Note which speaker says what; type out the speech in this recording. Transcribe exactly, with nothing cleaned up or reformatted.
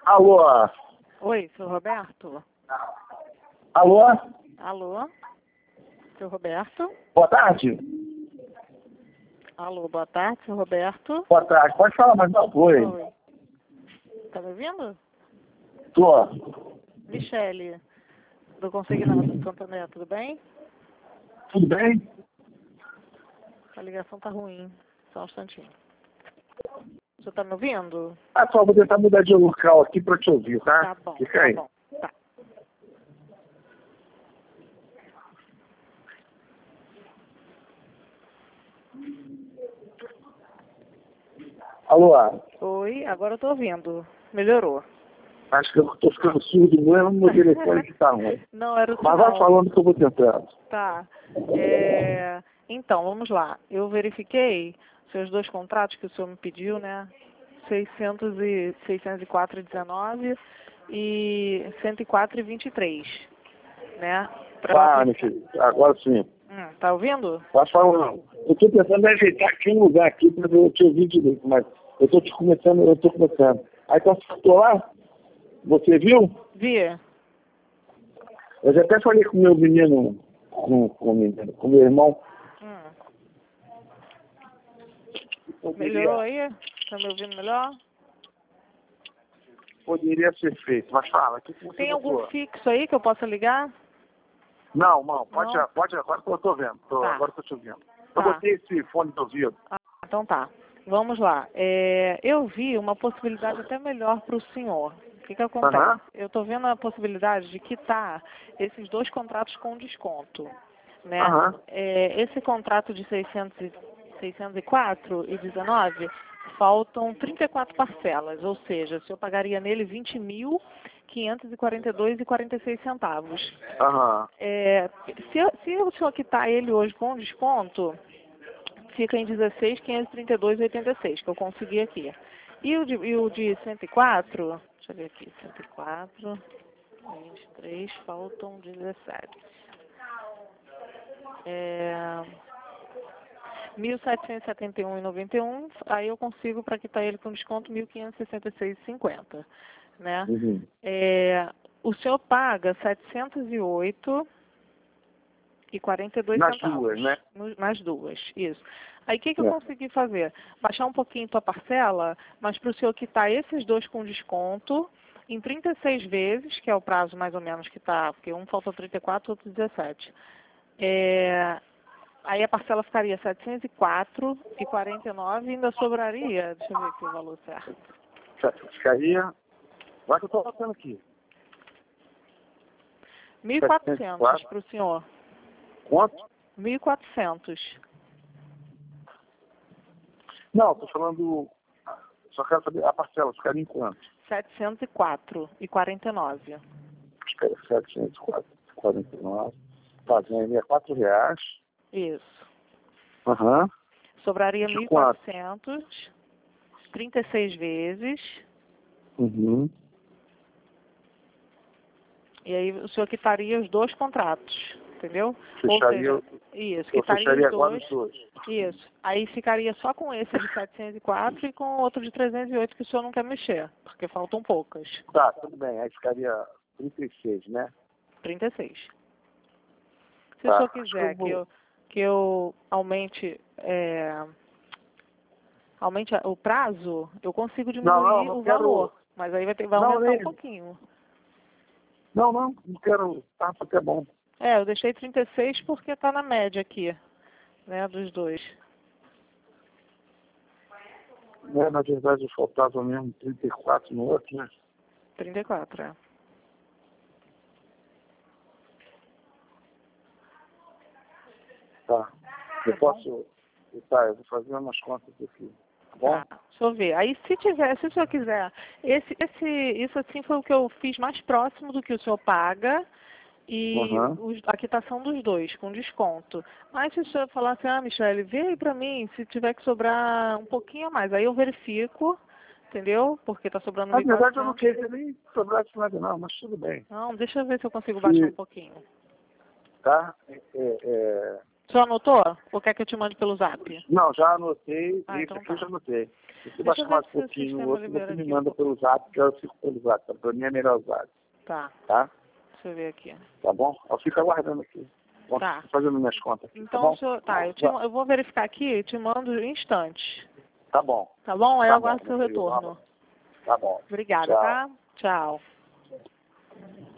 Speaker 1: Alô?
Speaker 2: Oi, seu Roberto?
Speaker 1: Alô?
Speaker 2: Alô? Seu Roberto?
Speaker 1: Boa tarde.
Speaker 2: Alô, boa tarde, seu Roberto?
Speaker 1: Boa tarde. Pode falar, mas não foi.
Speaker 2: Oi. Tá me ouvindo?
Speaker 1: Tô.
Speaker 2: Michele, do Consignado do Santander, tudo bem?
Speaker 1: Tudo bem?
Speaker 2: A ligação tá ruim. Só um instantinho. Você tá me ouvindo?
Speaker 1: Ah, só vou tentar mudar de local aqui pra te ouvir, tá?
Speaker 2: Tá bom,
Speaker 1: Fica
Speaker 2: tá
Speaker 1: aí.
Speaker 2: bom. Tá.
Speaker 1: Alô?
Speaker 2: Oi, agora eu tô ouvindo. Melhorou.
Speaker 1: Acho que eu tô ficando surdo mesmo, meu telefone que tá ruim.
Speaker 2: Não, era o
Speaker 1: Mas vai
Speaker 2: sinal.
Speaker 1: falando que eu vou tentando.
Speaker 2: Tá. É, Então, vamos lá. Eu verifiquei seus dois contratos que o senhor me pediu, né? seiscentos e seiscentos e quatro e dezenove e cento e quatro e vinte e três, né? Pra eu
Speaker 1: Tá,
Speaker 2: aplicar-
Speaker 1: meu filho. Agora sim.
Speaker 2: Hum, tá ouvindo?
Speaker 1: Pode falar. Eu tô tentando ajeitar aqui um lugar aqui pra eu te ouvir direito, mas eu tô te começando, eu tô começando. Aí quando eu tô lá, você viu?
Speaker 2: Vi.
Speaker 1: Eu já até falei com o meu menino, com, com, o menino, com meu irmão.
Speaker 2: Hum.
Speaker 1: Poderia,
Speaker 2: Melhorou aí? Tá me ouvindo melhor?
Speaker 1: poderia ser feito, mas fala, o que, que você
Speaker 2: Tem algum
Speaker 1: botou?
Speaker 2: fixo aí que eu possa ligar?
Speaker 1: Não, não, pode,
Speaker 2: Não?
Speaker 1: pode, agora que eu tô vendo, tô,
Speaker 2: Tá.
Speaker 1: agora que eu tô te ouvindo. Eu
Speaker 2: Tá.
Speaker 1: botei esse fone de ouvido.
Speaker 2: Ah, então tá. Vamos lá. É, eu vi uma possibilidade até melhor para o senhor. O que, que acontece?
Speaker 1: Aham.
Speaker 2: Eu estou vendo a possibilidade de quitar esses dois contratos com desconto, né?
Speaker 1: Aham.
Speaker 2: É, esse contrato de seiscentos e- seiscentos e quatro e dezenove, faltam trinta e quatro parcelas, ou seja, o senhor pagaria nele vinte mil quinhentos e quarenta e dois reais e quarenta e seis centavos.
Speaker 1: Aham.
Speaker 2: É, se, se o senhor quitar ele hoje com desconto, fica em dezesseis mil quinhentos e trinta e dois reais e oitenta e seis, que eu consegui aqui. E o de, e o de cento e quatro, deixa eu ver aqui, cento e quatro, vinte e três, faltam dezessete. É, mil setecentos e setenta e um reais e noventa e um, aí eu consigo, para quitar ele com desconto, mil quinhentos e sessenta e seis reais e cinquenta, né?
Speaker 1: Uhum.
Speaker 2: É, o senhor paga setecentos e oito e quarenta e dois
Speaker 1: Nas
Speaker 2: centavos.
Speaker 1: duas, né?
Speaker 2: No- nas duas, isso. Aí o que, que eu
Speaker 1: É.
Speaker 2: consegui fazer? Baixar um pouquinho tua parcela, mas para o senhor quitar esses dois com desconto em trinta e seis vezes, que é o prazo mais ou menos que está, porque um falta trinta e quatro, outro dezessete. É, aí a parcela ficaria setecentos e quatro reais e quarenta e nove e ainda sobraria, deixa eu ver aqui o valor certo.
Speaker 1: Ficaria. Vai que eu tô botando aqui.
Speaker 2: mil e quatrocentos
Speaker 1: quatro.
Speaker 2: para o senhor.
Speaker 1: Quanto?
Speaker 2: mil e quatrocentos.
Speaker 1: Não, tô falando. Só quero saber a parcela, ficaria em quanto?
Speaker 2: setecentos e quatro reais e quarenta e nove.
Speaker 1: Ficaria setecentos e quarenta e nove. Fazendo quatro reais.
Speaker 2: Isso.
Speaker 1: Aham.
Speaker 2: Sobraria
Speaker 1: De
Speaker 2: mil e
Speaker 1: quanto?
Speaker 2: quatrocentos, trinta e seis vezes,
Speaker 1: Uhum.
Speaker 2: e aí o senhor quitaria os dois contratos, entendeu?
Speaker 1: Fecharia.
Speaker 2: Ou seja, isso,
Speaker 1: Eu
Speaker 2: quitaria
Speaker 1: fecharia
Speaker 2: os
Speaker 1: agora
Speaker 2: dois,
Speaker 1: os dois.
Speaker 2: isso. Aí ficaria só com esse de setecentos e quatro e com o outro de trezentos e oito que o senhor não quer mexer, porque faltam poucas.
Speaker 1: Tá, tudo bem. Aí ficaria trinta e seis, né?
Speaker 2: trinta e seis. Se
Speaker 1: Tá.
Speaker 2: o senhor
Speaker 1: Acho que
Speaker 2: quiser
Speaker 1: eu
Speaker 2: que
Speaker 1: vou-
Speaker 2: eu, que eu aumente, é, aumente a- o prazo, eu consigo
Speaker 1: Não, não,
Speaker 2: diminuir
Speaker 1: não
Speaker 2: o
Speaker 1: quero.
Speaker 2: valor, mas aí vai, ter, vai
Speaker 1: Não,
Speaker 2: aumentar um
Speaker 1: nem.
Speaker 2: pouquinho.
Speaker 1: Não, não, não quero. Tá, porque é bom.
Speaker 2: É, eu deixei trinta e seis porque tá na média aqui, né, dos dois.
Speaker 1: Né? Na verdade, faltava mesmo trinta e quatro no outro, né?
Speaker 2: trinta e quatro, é.
Speaker 1: Tá. Eu
Speaker 2: Tá bom?
Speaker 1: posso. Tá, eu vou fazer umas contas aqui. Tá bom?
Speaker 2: Tá, deixa eu ver. Aí se tiver, se o senhor quiser, esse, esse, isso assim foi o que eu fiz mais próximo do que o senhor paga e
Speaker 1: Aham.
Speaker 2: os- a quitação dos dois, com desconto. Mas se o senhor falar assim, ah, Michele, vê aí pra mim, se tiver que sobrar um pouquinho a mais, aí eu verifico, entendeu? Porque tá sobrando
Speaker 1: Na
Speaker 2: mil e
Speaker 1: verdade, eu não
Speaker 2: quatrocentos.
Speaker 1: queria nem sobrasse nada, não, mas tudo bem.
Speaker 2: Não, deixa eu ver se eu consigo baixar um
Speaker 1: Se,
Speaker 2: pouquinho.
Speaker 1: tá? É, é,
Speaker 2: O senhor anotou? Ou quer que eu te mande pelo zap?
Speaker 1: Não, já anotei.
Speaker 2: Ah,
Speaker 1: Esse
Speaker 2: então
Speaker 1: aqui
Speaker 2: tá.
Speaker 1: eu já anotei. Se você
Speaker 2: Deixa eu
Speaker 1: baixar
Speaker 2: ver
Speaker 1: mais um
Speaker 2: se o
Speaker 1: pouquinho
Speaker 2: sistema
Speaker 1: o outro,
Speaker 2: libera
Speaker 1: você me
Speaker 2: aqui.
Speaker 1: manda pelo zap, que eu fico pelo zap. Tá? Pra mim é melhor o zap.
Speaker 2: Tá.
Speaker 1: Tá?
Speaker 2: Deixa eu ver aqui.
Speaker 1: Tá bom? Eu fico aguardando aqui. Bom,
Speaker 2: Tá.
Speaker 1: fazendo minhas contas aqui,
Speaker 2: Então,
Speaker 1: tá bom?
Speaker 2: o senhor, tá, eu, te, eu vou verificar aqui e te mando em instantes.
Speaker 1: Tá bom.
Speaker 2: Tá bom? Aí eu
Speaker 1: Tá
Speaker 2: aguardo
Speaker 1: bom,
Speaker 2: seu
Speaker 1: meu filho.
Speaker 2: retorno.
Speaker 1: Tá bom.
Speaker 2: Obrigada,
Speaker 1: Tchau.
Speaker 2: tá? Tchau.